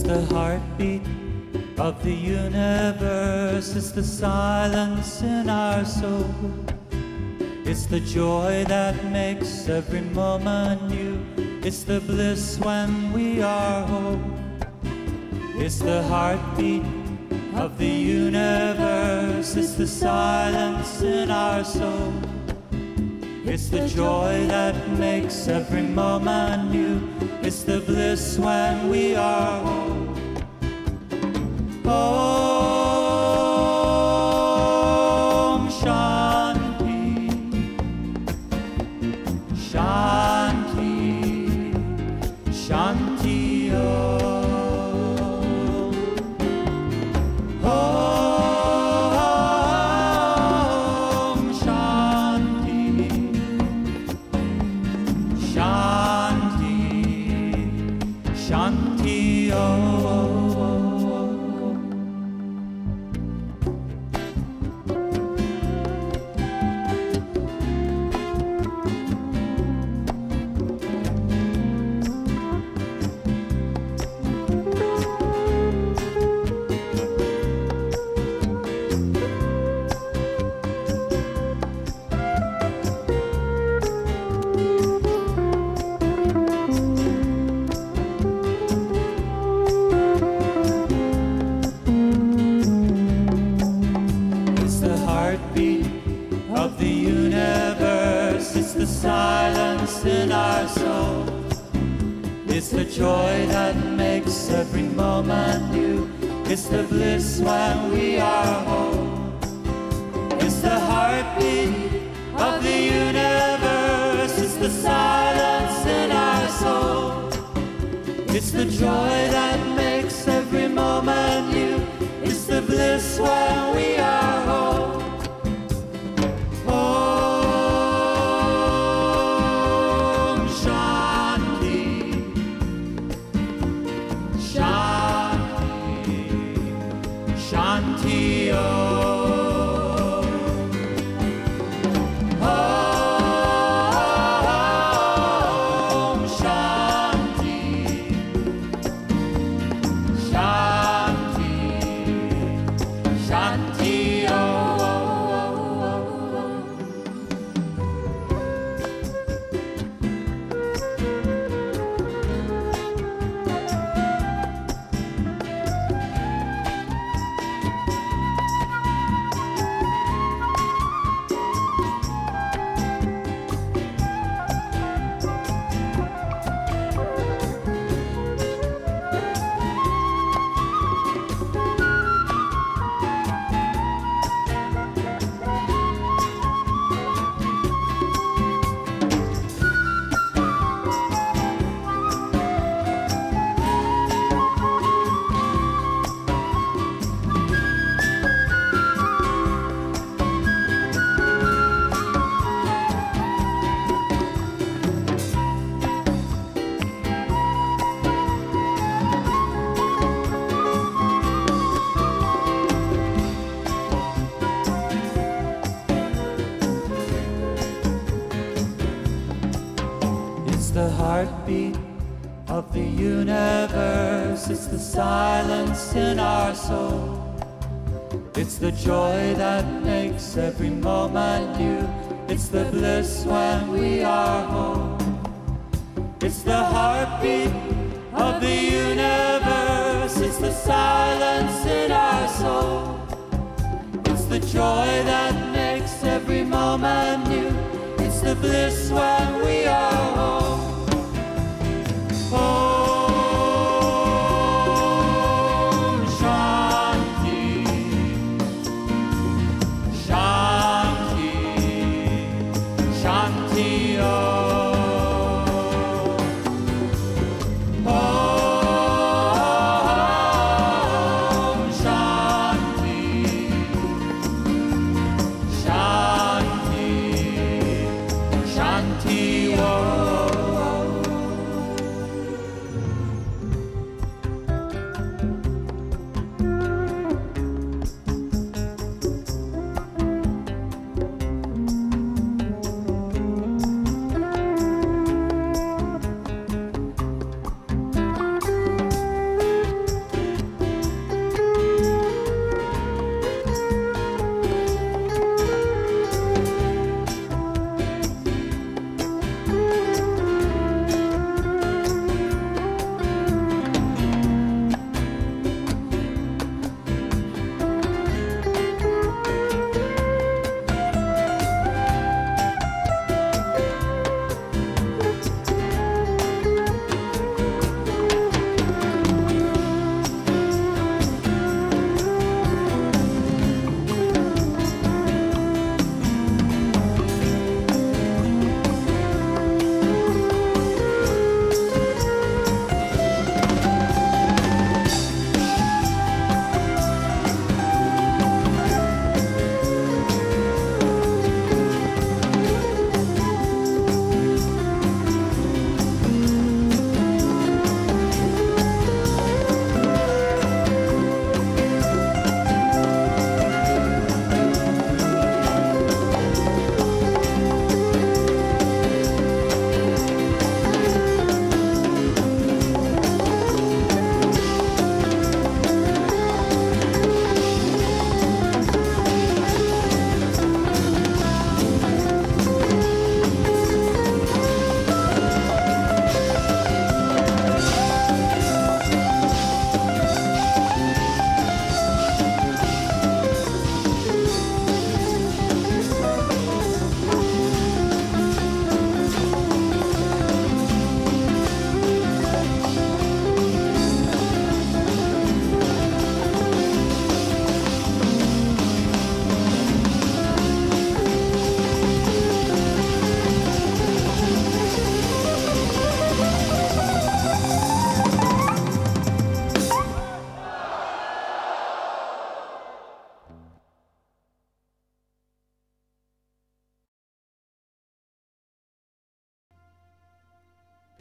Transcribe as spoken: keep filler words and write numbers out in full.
the heartbeat of the universe. It's the silence in our soul. It's the joy that makes every moment new. It's the bliss when we are whole. It's the heartbeat of the universe. It's the silence in our soul. It's the joy that makes every moment new. It's the bliss when we are whole. Om Shanti, Shanti, Shanti Om. Om Shanti, Shanti, Shanti Om. Of the universe, it's the silence in our soul. It's the joy that makes every moment new. It's the bliss when we are whole. It's the heartbeat of the universe. It's the silence in our soul. It's the joy that makes every moment new. It's the bliss when we are whole. Shanti Om. Om Shanti, Shanti, Shanti Om. It's the heartbeat of the universe. It's the silence in our soul. It's the joy that makes every moment new. It's the bliss when we are whole. It's the heartbeat of the universe. It's the silence in our soul. It's the joy that makes every moment new. It's the bliss when we are whole.